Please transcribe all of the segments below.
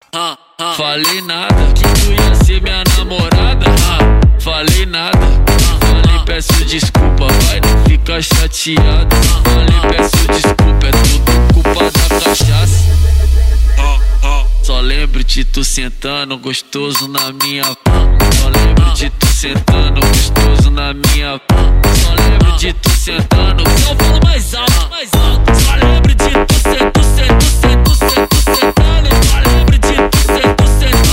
Falei nada, que tu ia ser minha namorada. Falei nada, falei peço desculpa, vai não fica chateado. Falei peço desculpa, é tudo culpa da cachaça. Só lembro de tu sentando gostoso na minha. Só lembro de tu sentando gostoso na minha. Só lembro de tu sentando. Só falo mais alto, mais alto. Só lembro de tu sentando. Só lembro de tu sentando.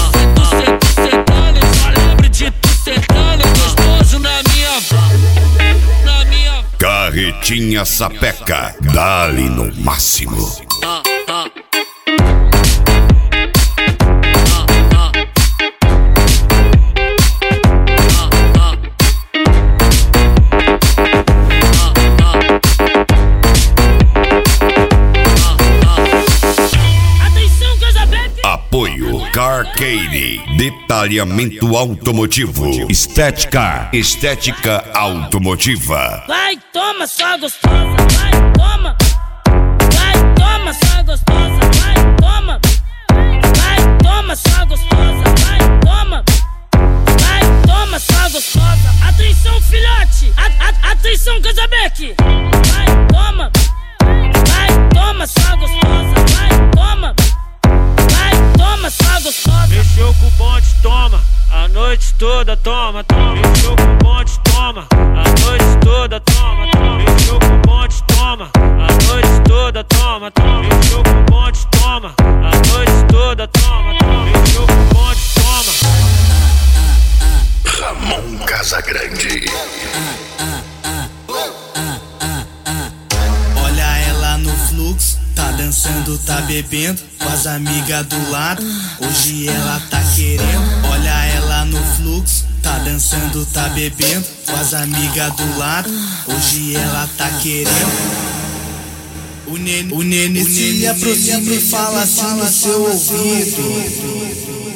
Só lembro de tu sentando gostoso na minha. Na minha. Carretinha Sapeca, dá-lhe no máximo. Apoio Carcade, detalhamento automotivo. Estética automotiva. Vai, toma, só gostosa, vai, toma. Vai, toma, só gostosa, vai, toma. Vai, toma, só gostosa, vai, toma. Vai, toma, só gostosa. Atenção, filhote, atenção, Casabeck. Vai, toma. Vai, toma, só gostosa, vai, toma. Toma, só gostosa. Mexeu com o bonde, toma. A noite toda, toma, toma. Mexeu com o bonde, toma. A noite toda, toma, toma. Mexeu com o bonde, toma. A noite toda, toma, toma. Mexeu com o bonde, toma. A noite toda, toma, toma. Mexeu com o bonde, toma. Ramon Casagrande. Olha ela no fluxo. Tá dançando, tá bebendo, com as amigas do lado. Hoje ela tá querendo. Olha ela no fluxo. Tá dançando, tá bebendo, com as amigas do lado. Hoje ela tá querendo. O nenê se aproxima e fala assim no seu ouvido.